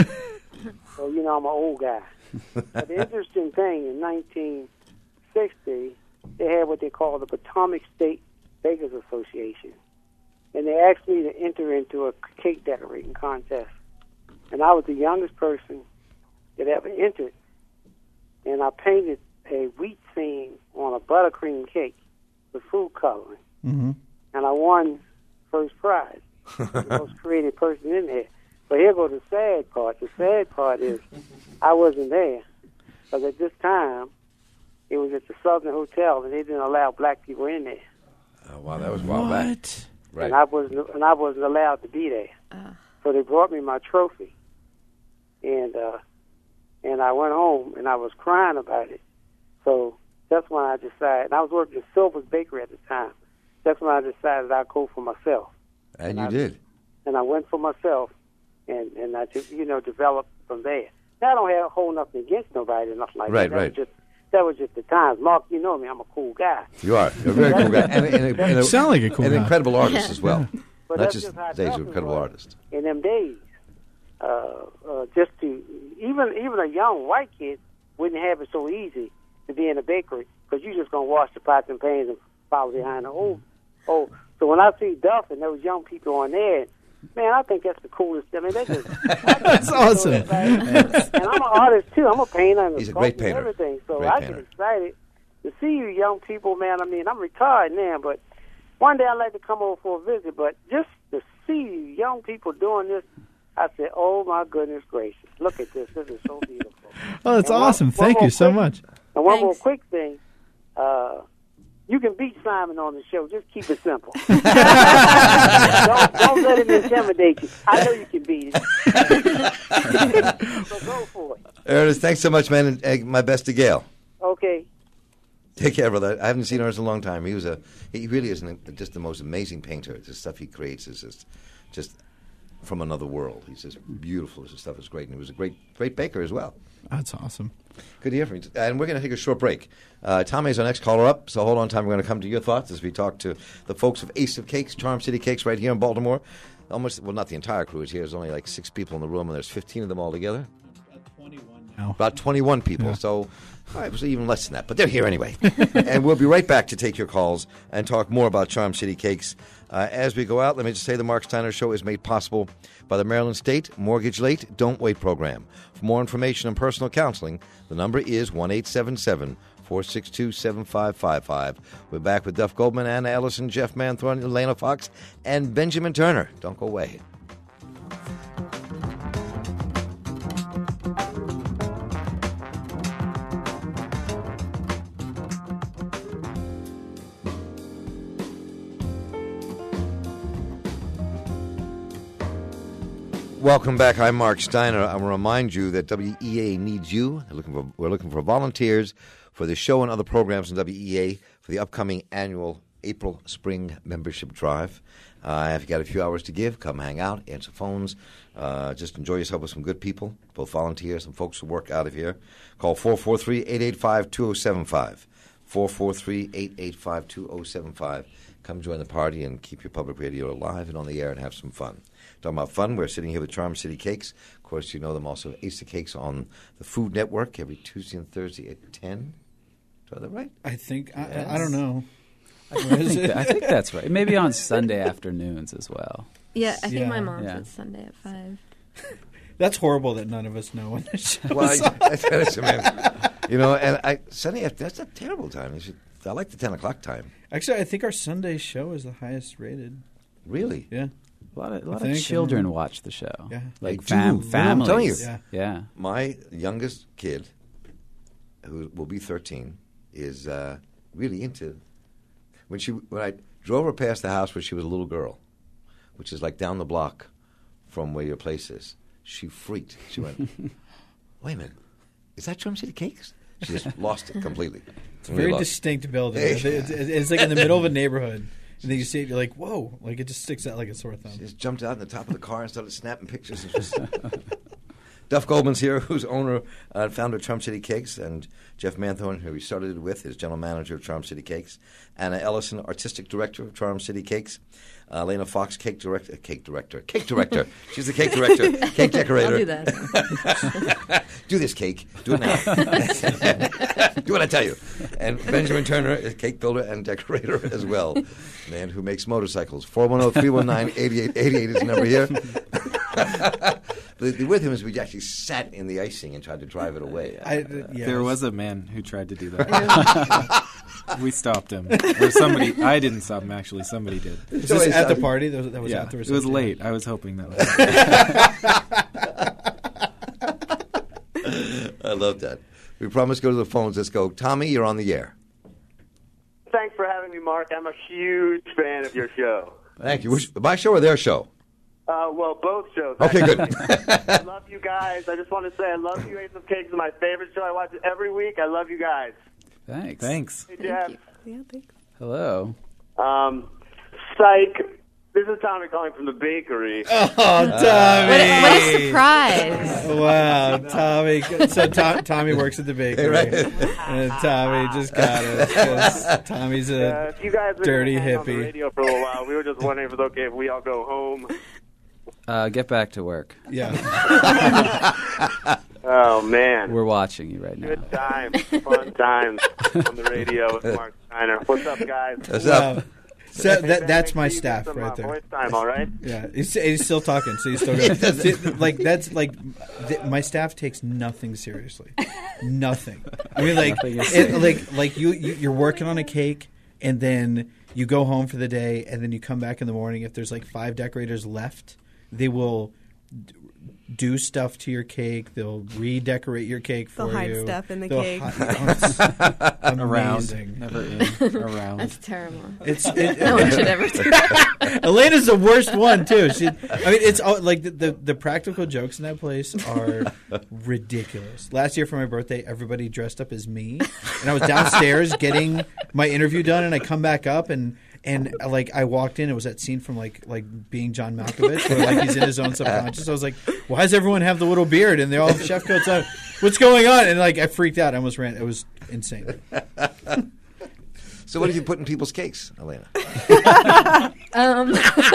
So, you know, I'm an old guy. But the interesting thing, in nineteen sixty, they had what they call the Potomac State Bakers Association. And they asked me to enter into a cake decorating contest. And I was the youngest person that ever entered. And I painted a wheat seam on a buttercream cake with food coloring. Mm-hmm. And I won first prize. The most creative person in there. But here goes the sad part. The sad part is I wasn't there. Because at this time, it was at the Southern Hotel, and they didn't allow black people in there. Oh, wow, that was a while back. What? Right. And I wasn't, and I wasn't allowed to be there. Uh. So they brought me my trophy. And uh, and I went home, and I was crying about it. So that's when I decided, and I was working at Silver's Bakery at the time. That's when I decided I'd go for myself. And you I, did. And I went for myself, and, and I just, you know, developed from there. Now, I don't have hold nothing against nobody or nothing like Right, that. That right. was just, that was just the times. Mark, you know me, I'm a cool guy. You are. You're a very cool guy. And, and, and, and a, Sound like a cool An guy. incredible artist as well. But Not that's just just how days tough of it incredible was artist. in them days. Uh, uh, just to, even even a young white kid wouldn't have it so easy to be in a bakery because you're just gonna wash the pots and pans and follow behind the oh oh. So when I see Duff and those young people on there, man, I think that's the coolest. I mean, they just That's awesome. And I'm an artist too. I'm a painter and He's a a great sculptor and painter. everything. So Great I painter. get excited to see you young people, man. I mean, I'm retired now, but one day I'd like to come over for a visit. But just to see you young people doing this, I said, oh, my goodness gracious. Look at this. This is so beautiful. Oh, that's And one- awesome. one Thank more you so quick- much. And one more Thanks. quick thing. Uh, you can beat Simon on the show. Just keep it simple. don't, don't let him intimidate you. I know you can beat it. So go for it. Ernest, thanks so much, man, and uh, my best to Gail. Okay. Take care, brother. I haven't seen Ernest in a long time. He was a he really is an, just the most amazing painter. The stuff he creates is just just from another world. He's just beautiful. His stuff is great, and he was a great great baker as well. That's awesome. Good to hear from you. And we're going to take a short break. Uh, Tommy is our next caller up, so hold on, Tommy. We're going to come to your thoughts as we talk to the folks of Ace of Cakes, Charm City Cakes, right here in Baltimore. Almost, well, not the entire crew is here. There's only like six people in the room, and there's fifteen of them all together. Now. About twenty-one people, Yeah. so all right, it was even less than that, but they're here anyway. And we'll be right back to take your calls and talk more about Charm City Cakes. Uh, as we go out, let me just say the Mark Steiner Show is made possible by the Maryland State Mortgage Late Don't Wait program. For more information and personal counseling, the number is one eight seven seven, four six two, seven five five five. We're back with Duff Goldman, Anna Ellison, Jeff Manthorn, Elena Fox, and Benjamin Turner. Don't go away. Welcome back. I'm Mark Steiner. I want to remind you that W E A needs you. They're looking for, we're looking for volunteers for the show and other programs in W E A for the upcoming annual April-Spring membership drive. Uh, if you got a few hours to give, come hang out, answer phones, uh, just enjoy yourself with some good people, both volunteers and folks who work out of here. Call four four three, eight eight five, two oh seven five. four four three, eight eight five, two oh seven five. Come join the party and keep your public radio alive and on the air and have some fun. Talking about fun, we're sitting here with Charm City Cakes. Of course, you know them also, Ace of Cakes on the Food Network every Tuesday and Thursday at ten. Do I have that right? I think, I, Yes. I don't know. I think, that- I think that's right. Maybe on Sunday afternoons as well. Yeah, I think Yeah. my mom Yeah. said Sunday at five. That's horrible that none of us know when the show Well, is I, on. I, that's, I mean, you know, and I Sunday after, that's a terrible time. You should, I like the ten o'clock time. Actually, I think our Sunday show is the highest rated. Really? Yeah. A lot of, a lot think, of children um, watch the show. Yeah. Like They fam- do. Yeah, I'm telling you. families. Yeah. Yeah. My youngest kid, who will be thirteen, is uh, really into when she when I drove her past the house where she was a little girl, which is like down the block from where your place is. She freaked. She went, "Wait a minute, is that Charm City Cakes?" She just lost it completely. It's a very distinct building. It's, it's, it's like in the middle of a neighborhood. And then you see it, you're like, whoa. Like, it just sticks out like a sore thumb. She just jumped out on the top of the car and started snapping pictures. It was Duff Goldman's here, who's owner and uh, founder of Charm City Cakes, and Jeff Manthorn, who we started it with, is general manager of Charm City Cakes. Anna Ellison, artistic director of Charm City Cakes. Uh, Lena Fox, cake director. Cake director. Cake director. She's the cake director. Cake decorator. I'll do that. Do this cake. Do it now. Do what I tell you. And Benjamin Turner is cake builder and decorator as well. Man who makes motorcycles. four one zero, three one nine, eight eight eight eight is the number here. the, the with him is we actually sat in the icing and tried to drive it away. I, yeah, There was a man who tried to do that. We stopped him. Or somebody. I didn't stop him, actually. Somebody did. Was this at the party? That was, that was Yeah, at the it was reception? late. I was hoping that was I love that. We promised to go to the phones. Let's go. Tommy, you're on the air. Thanks for having me, Mark. I'm a huge fan of your show. Thank you. Which, my show or their show? Uh, well, both shows. Okay, good. I love you guys. I just want to say I love you. Ace of Cakes is my favorite show. I watch it every week. I love you guys. Thanks. Thanks. Hey, Jeff. Yeah, thanks. Hello. Um, psych. This is Tommy calling from the bakery. Oh, Tommy. What a, what a surprise. Wow, Tommy. So Tom, Tommy works at the bakery. Right. And Tommy just got it. 'cause Tommy's a Uh, if you guys were dirty gonna hang on the hippie. radio for a little while, we were just wondering if it's okay if we all go home. Uh, get back to work. Yeah. All Oh, man. We're watching you right now. Good times. Fun times on the radio with Mark Steiner. What's up, guys? What's Wow. up? So Hey, that Ben, that's make my sure you get staff some, right uh, there. Voice time, all right? Yeah, he's, he's still talking, so he's still going. See, like that's like th- my staff takes nothing seriously, nothing. I mean, like Nothing is it, like like you, you you're working on a cake, and then you go home for the day, and then you come back in the morning. If there's like five decorators left, they will d- do stuff to your cake. They'll redecorate your cake for They'll hide you. stuff in the They'll cake. hi- oh, it's Around, amazing. never in, around. That's terrible. It's it, No one should ever do that. Elena's the worst one too. She, I mean, it's all, like the, the the practical jokes in that place are ridiculous. Last year for my birthday, everybody dressed up as me, and I was downstairs getting my interview done, and I come back up and. And uh, like I walked in, it was that scene from like like Being John Malkovich, where like he's in his own subconscious. I was like, "Why does everyone have the little beard and they all have chef coats on? What's going on?" And like I freaked out. I almost ran. It was insane. So what did you put in people's cakes, Elena? Um,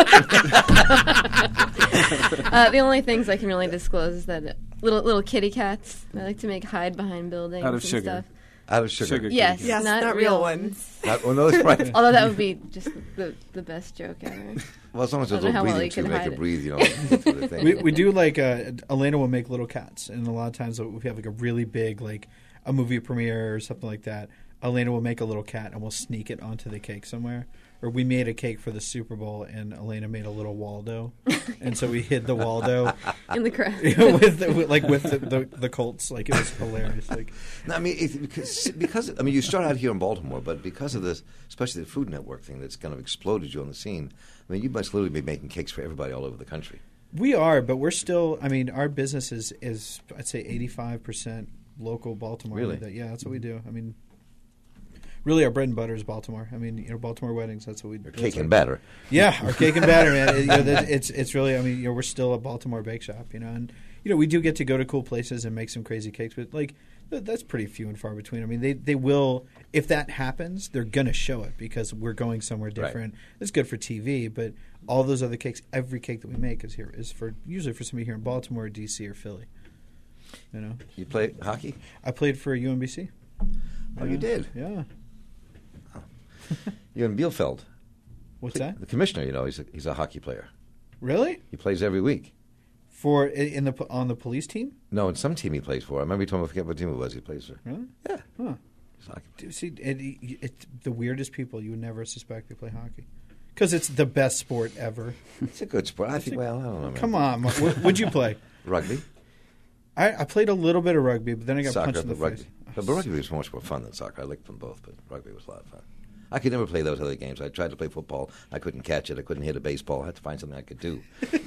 uh, the only things I can really disclose is that little little kitty cats. I like to make hide behind buildings Out of and sugar. stuff. Out of sugar. Sugar Yes, cake. Yes, not, not real real ones. Not, oh, no, that's right. Although that would be just the the best joke ever. Well, as long as there's I a don't know how little well breathing you tube, can make hide it it. breathe, you know. That's what I think. we, we do like uh, Elena will make little cats, and a lot of times we have like a really big like a movie premiere or something like that. Elena will make a little cat and we'll sneak it onto the cake somewhere. Or we made a cake for the Super Bowl and Elena made a little Waldo, and so we hid the Waldo In the crowd. with, the, with like with the, the the Colts. Like it was hilarious. Like No, I mean, it, because, because I mean, you start out here in Baltimore, but because of this, especially the Food Network thing that's kind of exploded you on the scene. I mean, you must literally be making cakes for everybody all over the country. we are, but we're still. I mean, our business is is I'd say eighty-five percent local Baltimore. Really? That, yeah, that's what we do. I mean. Really, our bread and butter is Baltimore. I mean, you know, Baltimore weddings. That's what we do. Or cake and batter. Yeah, our cake and batter, man. It, you know, that, it's it's really. I mean, you know, we're still a Baltimore bake shop, you know, and you know, we do get to go to cool places and make some crazy cakes, but like th- that's pretty few and far between. I mean, they they will if that happens, they're gonna show it because we're going somewhere different. Right. It's good for T V, but all those other cakes, every cake that we make is here is for usually for somebody here in Baltimore, D C, or Philly. You know, You play hockey? I played for U M B C. Oh, Yeah. you did? Yeah. You're in Bielefeld. What's the, that? The commissioner, you know, he's a, he's a hockey player. Really? He plays every week. For in the on the police team? No, in some team he plays for. I remember he told me, I forget what team it was he plays for. Really? Yeah. Huh. He's a hockey player. Dude, see, it, it, it's the weirdest people you would never suspect they play hockey because it's the best sport ever. It's a good sport. I think, well, I don't know, man. Come on, Mark. What, what'd you play? Rugby? I, I played a little bit of rugby, but then I got Soccer, punched in the but rugby. face. But, but rugby was much more fun than soccer. I liked them both, but rugby was a lot of fun. I could never play those other games. I tried to play football. I couldn't catch it. I couldn't hit a baseball. I had to find something I could do.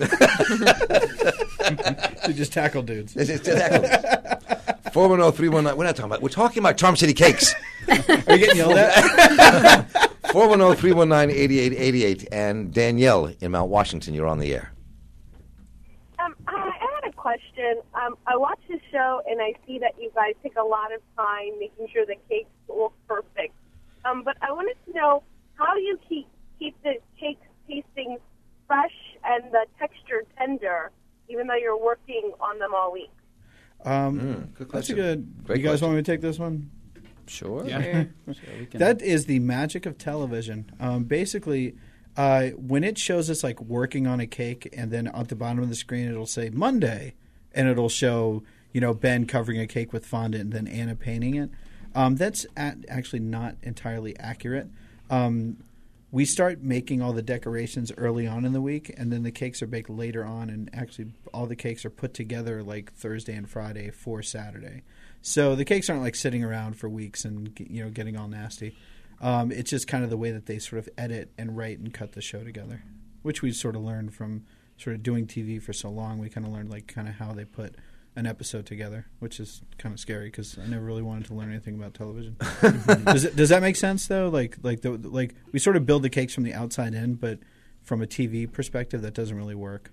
You just tackle dudes. It's, it's four one zero, three one nine. We're not talking about. We're talking about Charm City Cakes. Are you getting yelled at? four one zero, three one nine, eight eight eight eight. And Danielle in Mount Washington, you're on the air. Um, I I had a question. Um, I watch the show, and I see that you guys take a lot of time making sure the cakes look perfect. Um, but I wanted to know, how do you keep keep the cakes tasting fresh and the texture tender, even though you're working on them all week? Um, Mm, good that's a question. good. Great you guys question. want me to take this one? Sure. Yeah. Sure, we can- That is the magic of television. Um, basically, uh, when it shows us like working on a cake, and then at the bottom of the screen it'll say Monday, and it'll show you know Ben covering a cake with fondant, and then Anna painting it. Um, that's at, actually not entirely accurate. Um, we start making all the decorations early on in the week, and then the cakes are baked later on, and actually all the cakes are put together like Thursday and Friday for Saturday. So the cakes aren't like sitting around for weeks and you know getting all nasty. Um, it's just kind of the way that they sort of edit and write and cut the show together, which we sort of learned from sort of doing T V for so long. We kind of learned like kind of how they put an episode together, which is kind of scary because I never really wanted to learn anything about television. does it, does that make sense though? Like like the like we sort of build the cakes from the outside in, but from a T V perspective, that doesn't really work.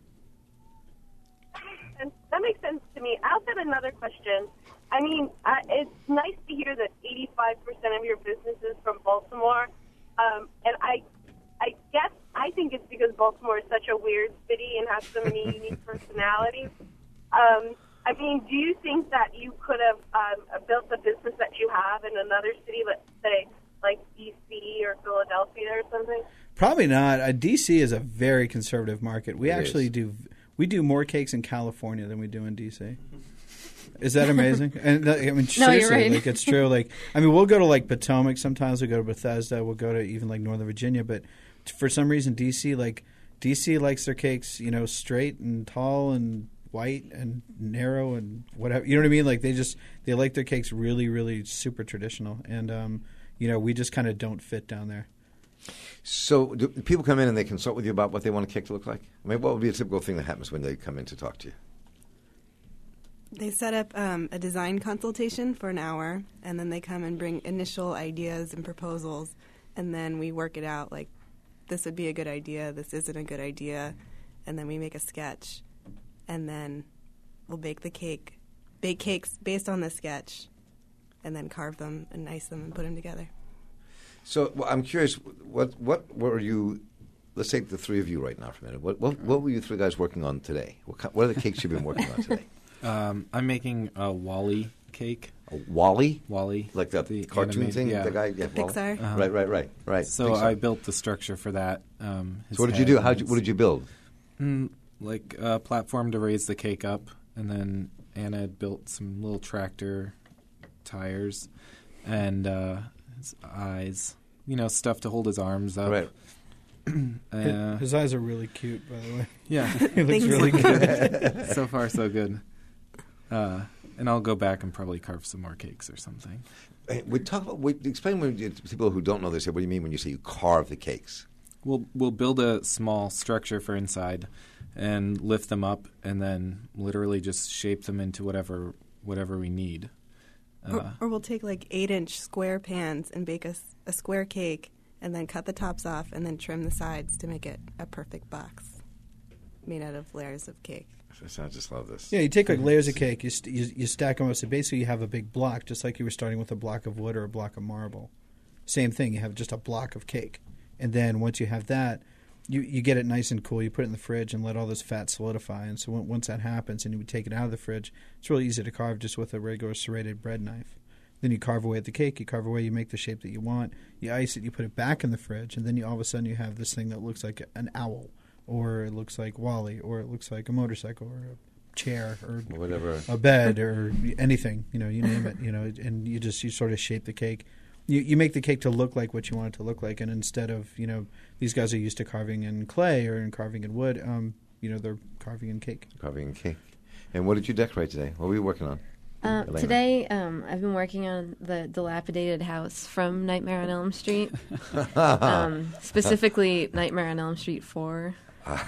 And that makes sense to me. I also have another question. I mean, uh, it's nice to hear that eighty-five percent of your business is from Baltimore. Um, and I I guess I think it's because Baltimore is such a weird city and has so many unique personalities. Um, I mean, do you think that you could have um, built the business that you have in another city, let's say like D C or Philadelphia or something? Probably not. Uh, D C is a very conservative market. We It actually is. do we do more cakes in California than we do in D C. Is that amazing? And uh, I mean, No, you're seriously, right. like it's true. Like, I mean, we'll go to like Potomac sometimes. We will go to Bethesda. We'll go to even like Northern Virginia. But t- for some reason, D C like D C likes their cakes, you know, straight and tall and white and narrow and whatever. You know what I mean? Like they just they like their cakes really, really super traditional. And um, you know, we just kind of don't fit down there. So do people come in and they consult with you about what they want a cake to look like? I mean, what would be a typical thing that happens when they come in to talk to you? They set up um, a design consultation for an hour, and then they come and bring initial ideas and proposals, and then we work it out, like, this would be a good idea, this isn't a good idea, and then we make a sketch, and then we'll bake the cake, bake cakes based on the sketch, and then carve them and ice them and put them together. So well, I'm curious, what what were you? Let's take the three of you right now for a minute. What what, what were you three guys working on today? What, kind, what are the cakes you've been working on today? Um, I'm making a Wall-E cake. A Wall-E? Wall-E. Like the, The cartoon animated- thing? yeah. The guy, yeah, Wall-E? Pixar. Uh-huh. Right, right, right, right. So Pixar. I built the structure for that. Um, his So what did you head do? and How what did you build? Mm, like a platform to raise the cake up, and then Anna had built some little tractor tires and uh, his eyes. You know, stuff to hold his arms up. Right. uh, His eyes are really cute, by the way. yeah. He looks Thanks. really good. So far, so good. Uh, and I'll go back and probably carve some more cakes or something. Hey, we talk about, we, explain when you, to people who don't know this, what do you mean when you say you carve the cakes? We'll we'll build a small structure for inside, and lift them up, and then literally just shape them into whatever whatever we need. Uh, Or, or we'll take like eight-inch square pans and bake a, s- a square cake, and then cut the tops off, and then trim the sides to make it a perfect box made out of layers of cake. I just love this. Yeah, you take like layers of cake, you, st- you you stack them up, so basically you have a big block, just like you were starting with a block of wood or a block of marble. Same thing, you have just a block of cake. And then once you have that, you, you get it nice and cool, you put it in the fridge and let all this fat solidify. And so when, once that happens and you take it out of the fridge, it's really easy to carve just with a regular serrated bread knife. Then you carve away at the cake, you carve away, you make the shape that you want, you ice it, you put it back in the fridge, and then you all of a sudden you have this thing that looks like an owl, or it looks like Wall-E, or it looks like a motorcycle, or a chair, or Whatever. a bed, or anything, you know, you name it, you know, and you just you sort of shape the cake. You you make the cake to look like what you want it to look like, and instead of, you know, these guys are used to carving in clay or in carving in wood, um, you know, they're carving in cake. Carving a cake. And what did you decorate today? What were you working on? Uh, Elena? today, um, I've been working on the dilapidated house from Nightmare on Elm Street, Ah. um, specifically Nightmare on Elm Street four.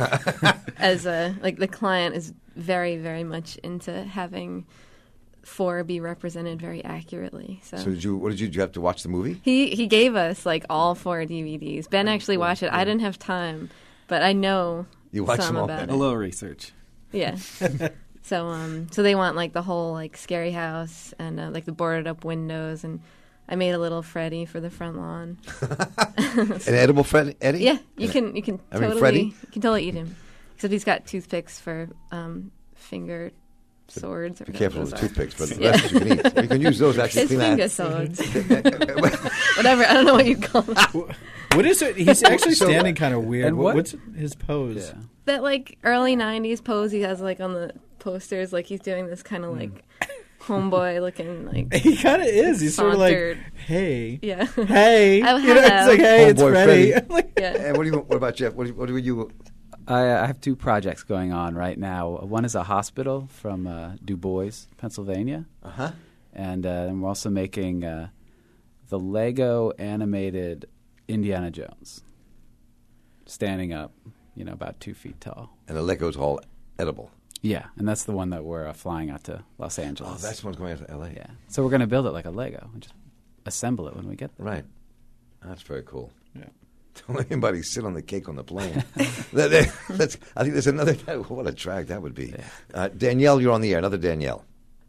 As a like, the client is very, very much into having four be represented very accurately. So, So did you? What did you? Did you have to watch the movie? he he gave us like all four D V Ds. Ben actually watched it. I didn't have time, but I know You watched some them all. about a it. little research. Yeah. So um, so they want like the whole like scary house and uh, like the boarded up windows, and I made a little Freddy for the front lawn. An edible Fred Eddie? Yeah, you can you can I mean, totally Freddy? you can totally eat him. Except he's got toothpicks for um, finger swords. Or Be whatever careful with those the are. toothpicks, but the Yeah. rest you can eat. You can use those actually. His clean finger hands. swords. Whatever. I don't know what you'd call them. What is it? He's actually So- standing kind of weird. And What, what- what's his pose? Yeah. That like early nineties pose he has like on the posters, like he's doing this kind of like homeboy looking like He kind of is. He's sort of like, Sauntered. hey, yeah. hey. Oh, You know, it's hello. like, hey, it's Homeboy Freddy. Freddy. Like, Yeah. And what do you? What about Jeff? What do you? What do you I, I have two projects going on right now. One is a hospital from uh, Du Bois, Pennsylvania, uh huh. and uh, then we're also making uh, the Lego animated Indiana Jones, standing up, you know, about two feet tall. And the Lego's all edible. Yeah, and that's the one that we're uh, flying out to Los Oh, Angeles. that's one's going out to L A. Yeah, so we're going to build it like a Lego and just assemble it when we get there. Right. That's very cool. Yeah. Don't let anybody sit on the cake on the plane. That- that- that's, I think there's another. What a drag that would be. Yeah. Uh, Danielle, you're on the air. Another Danielle.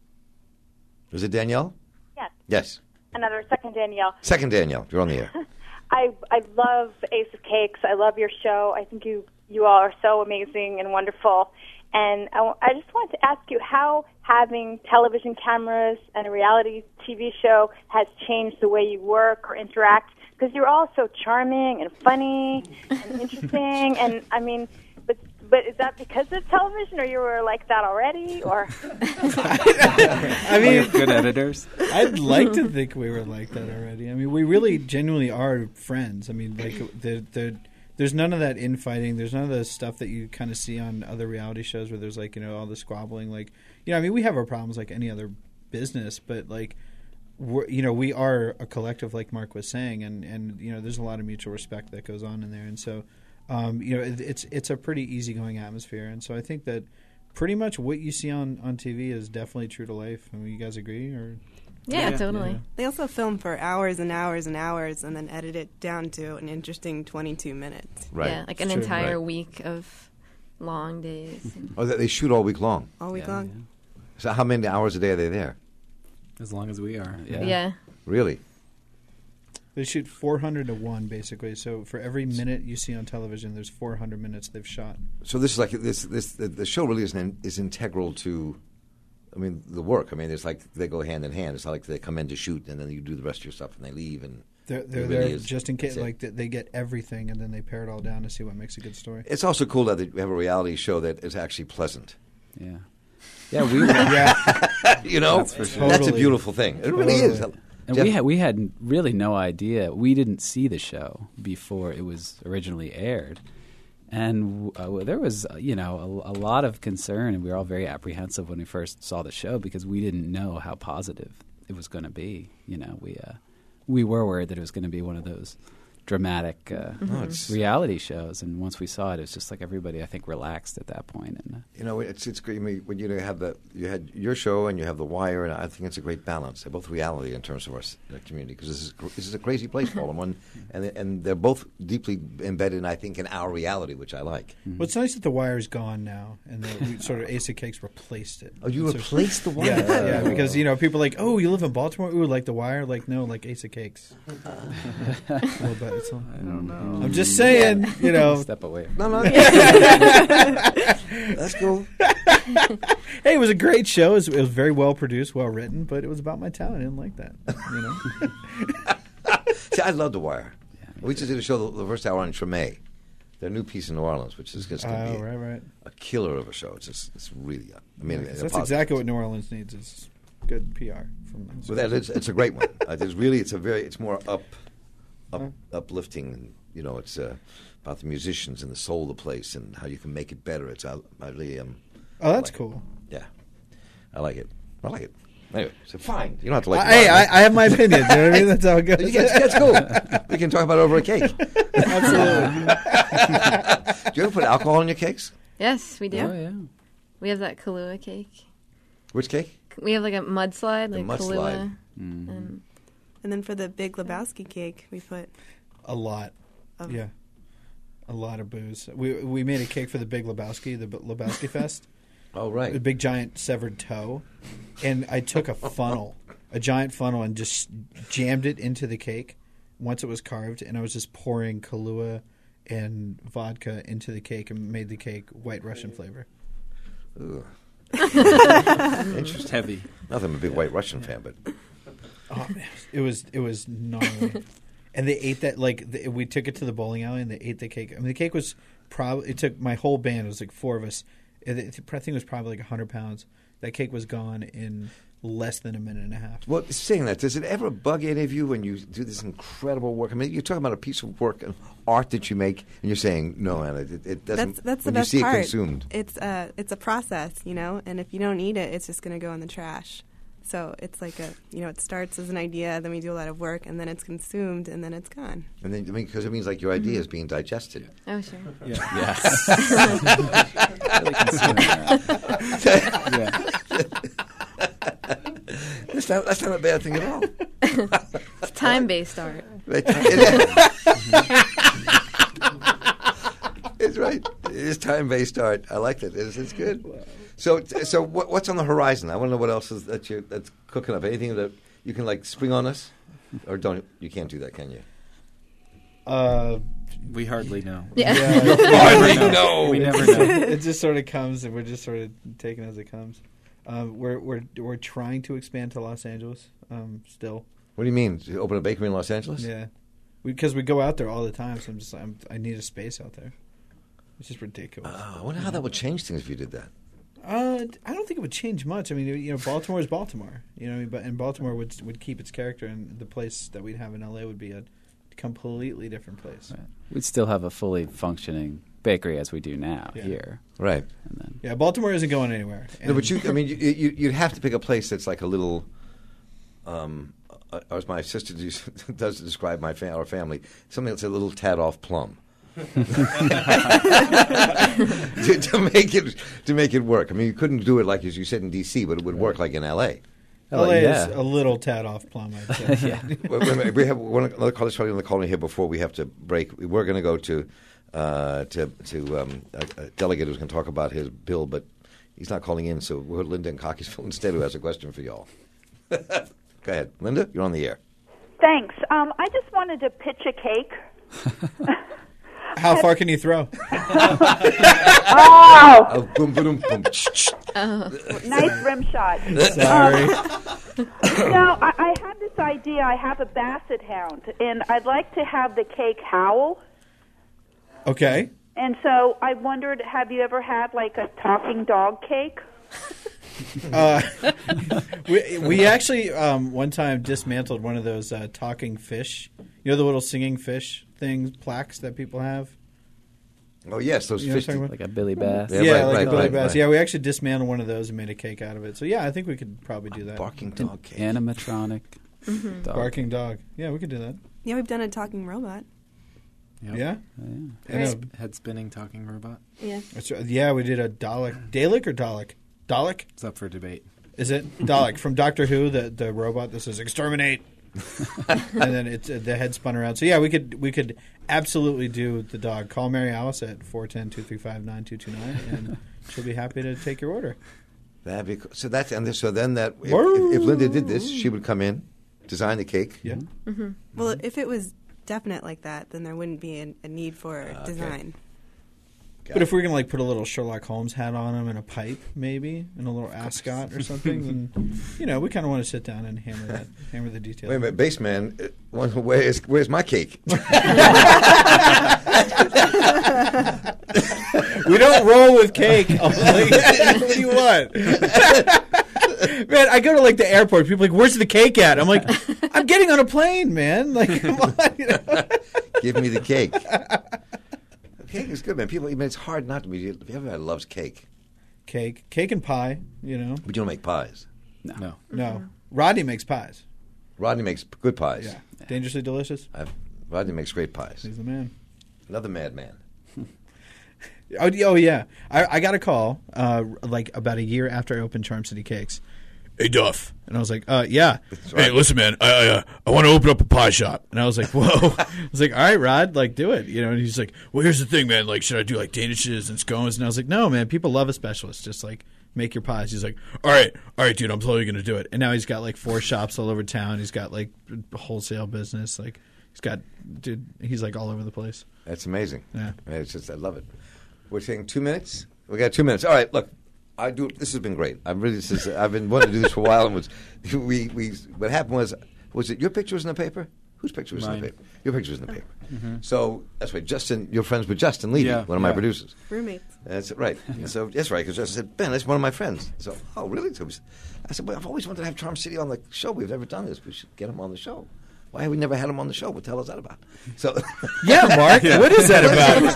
Was it Danielle? Yes, Yes. another second Danielle. Second Danielle, you're on the air. I I love Ace of Cakes. I love your show. I think you you all are so amazing and wonderful. And I, w- I just wanted to ask you how having television cameras and a reality T V show has changed the way you work or interact, because you're all so charming and funny and interesting. And, I mean, but but is that because of television, or you were like that already? Or I mean, good editors. I'd like to think we were like that already. I mean, we really genuinely are friends. I mean, like the the. There's none of that infighting. There's none of the stuff that you kind of see on other reality shows where there's like, you know, all the squabbling. Like, you know, I mean, we have our problems like any other business, but like, we're, you know, we are a collective, like Mark was saying, and, and you know, there's a lot of mutual respect that goes on in there. And so, um, you know, it, it's it's a pretty easygoing atmosphere. And so I think that pretty much what you see on, on T V is definitely true to life. I mean, you guys agree? Or Yeah, Yeah. totally. Yeah. They also film for hours and hours and hours and then edit it down to an interesting twenty-two minutes. Right. Yeah, like an It's true. entire Right. week of long days. Oh, they they shoot all week long. All week Yeah, long. So how many hours a day are they there? As long as we are. Yeah. Yeah. Really? They shoot four hundred to one, basically. So for every minute you see on television, there's four hundred minutes they've shot. So this is like this. This the, the show really is in, is integral to. I mean, the work. I mean, it's like they go hand in hand. It's not like they come in to shoot and then you do the rest of your stuff and they leave. And They're, they're it really there is- just in case, that's it. like th- they get everything, and then they pare it all down to see what makes a good story. It's also cool that we have a reality show that is actually pleasant. Yeah. Yeah, we were, Yeah, You know, That's for sure. That's a Totally. beautiful thing. It really is. Totally. and Jeff- we had we had really no idea. We didn't see the show before it was originally aired, and uh, there was uh, you know a, a lot of concern, and we were all very apprehensive when we first saw the show because we didn't know how positive it was going to be. You know, we uh, we were worried that it was going to be one of those dramatic uh, No, it's- reality shows, and once we saw it, it was just like everybody I think relaxed at that point. And uh, You know, it's it's great. I mean, when you have the you had your show and you have The Wire, and I think it's a great balance. They're both reality in terms of our s- uh, community because this is gr- this is a crazy place, Baltimore, and they- and they're both deeply embedded, I think, in our reality, which I like. well, it's nice that the Wire's gone now, and that we sort of Ace of Cakes replaced it. Oh, you So- replaced The Wire? Yeah, yeah, because you know people are like, oh, you live in Baltimore, ooh, like the Wire, like no, like Ace of Cakes. a little bit. It's all, I don't know. I'm just saying, you know. Step away. No, no. That's cool. Hey, it was a great show. It was, it was very well produced, well written, but it was about my town. I didn't like that. You know. See, I love The Wire. We just did a show the, the first hour on Treme, their new piece in New Orleans, which is just going to Oh, be right, right. a killer of a show. It's just, it's really, uh, I mean, in a That's positive exactly sense. what New Orleans needs is good P R from them. Well, that is, it's a great one. Uh, it's really, it's a very, it's more up, up, uplifting. And, you know, it's uh, about the musicians and the soul of the place and how you can make it better. It's, I, I really, um, Oh, that's like it. cool. Yeah, I like it. I like it. Anyway, so fine. You don't have to like. I, hey, it. I, I have my opinion. You know what I mean? That's how it goes. You can- that's cool. We can talk about it over a cake. Absolutely. Do you ever put alcohol in your cakes? Yes, we do. Oh yeah. We have that Kahlua cake. Which cake? We have like a mudslide, like mudslide. Kahlua. Mm. And And then for the Big Lebowski cake, we put A lot. um, Yeah. A lot of booze. We we made a cake for the Big Lebowski, the B- Lebowski Fest. Oh, A right. big giant severed toe, and I took a funnel, a giant funnel, and just jammed it into the cake once it was carved, and I was just pouring Kahlua and vodka into the cake and made the cake White Russian flavor. Ugh. Just Interesting. heavy. Not that I'm a big White Russian fan, but Oh, man, it was it was gnarly. And they ate that like the, we took it to the bowling alley and they ate the cake. I mean, the cake was probably it took my whole band. It was like four of us. It, it, I think it was probably like a hundred pounds. That cake was gone in less than a minute and a half. well, saying that, does it ever bug any of you when you do this incredible work? I mean, you're talking about a piece of work and art that you make, and you're saying, "No, Anna, it, it doesn't." That's that's the when best you see part. it consumed, It's uh it's a process, you know, and if you don't eat it, it's just going to go in the trash. So it's like a you know, it starts as an idea, then we do a lot of work, and then it's consumed, and then it's gone. and then I mean, because it means like your idea Mm-hmm. is being digested. oh, sure. Yeah. Yes. Really consume that. Yeah. That's not, that's not a bad thing at all. It's time-based art. Right. It- It's right. It is time-based art. I like that. It's, it's good. So, so what, what's on the horizon? I want to know what else is that you that's cooking up. Anything that you can like spring on us, or don't? You can't do that, can you? Uh, We hardly know. Yeah. yeah Hardly know. We never know. it just sort of comes, and we're just sort of taking it as it comes. Um, we're we're we're trying to expand to Los Angeles um, still. What do you mean? You open a bakery in Los Angeles? Yeah, because we, we go out there all the time. So I'm just I'm, I need a space out there. It's just ridiculous. Uh, I wonder how that would change things if you did that. Uh, I don't think it would change much. I mean, you know, Baltimore is Baltimore. You know, what I mean? But and Baltimore would would keep its character, and the place that we'd have in L A would be a completely different place. Right. We'd still have a fully functioning bakery as we do now Yeah. here. Right. And then Yeah, Baltimore isn't going anywhere. No, but you, I mean, you, you, you'd have to pick a place that's like a little, um, uh, as my sister does, does to describe my fa- our family, something that's a little tad off plumb. to, to make it to make it work. I mean, you couldn't do it like as you said in D C, but it would work like in L A. L A Oh, yeah. is a little tad off plumb, I'd say. yeah. Wait, wait a minute. We have one another caller on the call here before we have to break. We're going to go to uh, to to um, a, a delegate who's going to talk about his bill, but he's not calling in. So we're Linda in Cockeysville instead, who has a question for y'all. Go ahead, Linda. You're on the air. Thanks. Um, I just wanted to pitch a cake. How far can you throw? Oh, Oh, boom, boom, boom. nice rim shot. Sorry. No, I, I had this idea. I have a basset hound, and I'd like to have the cake howl. Okay. And so I wondered, have you ever had like a talking dog cake? Uh, we we actually um, one time dismantled one of those uh, talking fish. You know the little singing fish things, plaques that people have? Oh, yes, those You know what fish. I'm talking about? Like a Billy Bass. Yeah, Yeah, right, like right, a Billy right, Bass. right. Yeah, we actually dismantled one of those and made a cake out of it. So yeah, I think we could probably do that. Barking dog cake. Animatronic Mm-hmm. dog. Barking dog. Yeah, we could do that. Yeah, we've done a talking robot. Yep. Yeah. Oh, yeah. I know. Head, head spinning talking robot. Yeah. That's right. Yeah, we did a Dalek. Dalek or Dalek? Dalek? It's up for debate. Is it Dalek from Doctor Who? The the robot that says exterminate, and then it's uh, the head spun around. So yeah, we could we could absolutely do the dog. Call Mary Alice at four one zero, two three five, nine two two nine, and she'll be happy to take your order. That'd be cool. So that's and so then that if, if, if Linda did this, she would come in, design the cake. Yeah. Mm-hmm. Well, if it was definite like that, then there wouldn't be an, a need for okay. design. But if we're gonna like put a little Sherlock Holmes hat on him and a pipe, maybe, and a little ascot or something, then you know we kind of want to sit down and hammer that, hammer the details. Wait a minute, baseman. uh, one- Where's where's my cake? We don't roll with cake. I'm like, what do you want? Man, I go to like the airport. People are like, "Where's the cake at?" I'm like, "I'm getting on a plane, man." Like, come on, you know? Give me the cake. Cake is good, man. People, I mean, it's hard not to be. Everybody loves cake, Cake, cake and pie. You know, but you don't make pies. No. no. Rodney makes pies. Rodney makes good pies. Yeah, dangerously delicious. I've, Rodney makes great pies. He's the man. Another madman. Oh, y- oh yeah. I, I got a call uh, like about a year after I opened Charm City Cakes. Hey Duff, and I was like, uh, yeah. right. Hey, listen, man, I I, uh, I want to open up a pie shop, and I was like, whoa. I was like, all right, Rod, like do it, you know. And he's like, well, here's the thing, man. Like, should I do like danishes and scones? And I was like, no, man. People love a specialist. Just like make your pies. He's like, all right, all right, dude, I'm totally gonna do it. And now he's got like four shops all over town. He's got like a wholesale business. Like he's got, dude, he's like all over the place. That's amazing. Yeah. Man, it's just I love it. We're saying two minutes. We got two minutes. All right, look. I do. This has been great. I'm really. This is, I've been wanting to do this for a while. And was we we what happened was was it your picture was in the paper? Whose picture was Mine. in the paper? Your picture was in the paper. Mm-hmm. So that's right. Justin, you're friends with Justin Levy, Yeah, one of my yeah. producers. Roommates. That's right. And so that's right. Because Justin said, Ben, that's one of my friends. So oh really? So we s- I said, well, I've always wanted to have Charm City on the show. We've never done this. We should get him on the show. Why have we never had him on the show? What the hell is that about? So Yeah, Mark. What is that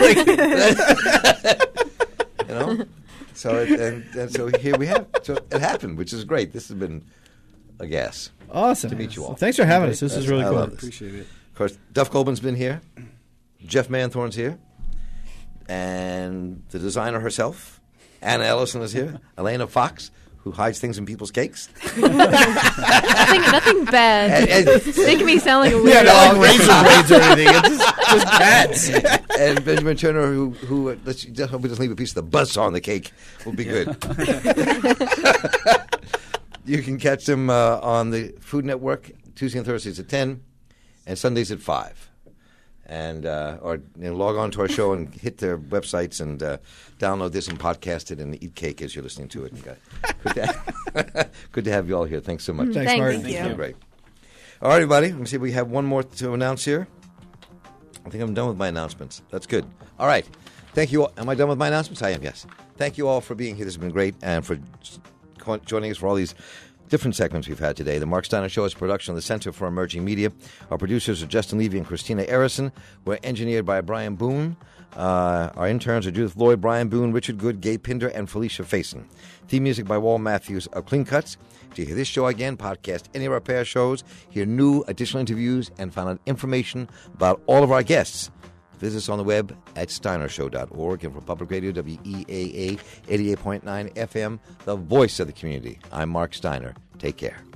about? you know. So it, and, and so here we have. So it happened, which is great. This has been a gas. Awesome. To meet you all. Well, thanks for having us. This is That's- really I cool. love this. Appreciate it. Of course, Duff Goldman's been here. Jeff Manthorn's here. And the designer herself, Anna Ellison, is here. Elena Fox, who hides things in people's cakes. nothing, nothing bad. And- and- It's making me sound like a weirdo. Yeah, not like razor blades or anything. It's just, just cats. and Benjamin Turner, who, who uh, let's just hope he doesn't leave a piece of the buzzsaw on the cake, will be good. You can catch them uh, on the Food Network Tuesday and Thursdays at ten, and Sundays at five. and uh, or you know, log on to our show and hit their websites and uh, download this and podcast it and eat cake as you're listening to it. And, uh, good, to have, good to have you all here. Thanks so much. Mm, thanks, Thanks, Martin. Thank you. Great. All right, everybody. Let me see if we have one more to announce here. I think I'm done with my announcements. That's good. All right. Thank you all. Am I done with my announcements? I am, yes. Thank you all for being here. This has been great, and for joining us for all these different segments we've had today. The Mark Steiner Show is a production of the Center for Emerging Media. Our producers are Justin Levy and Christina Arison. We're engineered by Brian Boone. Uh, our interns are Judith Lloyd, Brian Boone, Richard Good, Gabe Pinder, and Felicia Faison. Theme music by Wal Matthews of Clean Cuts. To hear this show again, podcast any of our past shows, hear new additional interviews, and find out information about all of our guests, visit us on the web at steiner show dot org. And for Public Radio, W E A A eighty-eight point nine F M, the voice of the community. I'm Mark Steiner. Take care.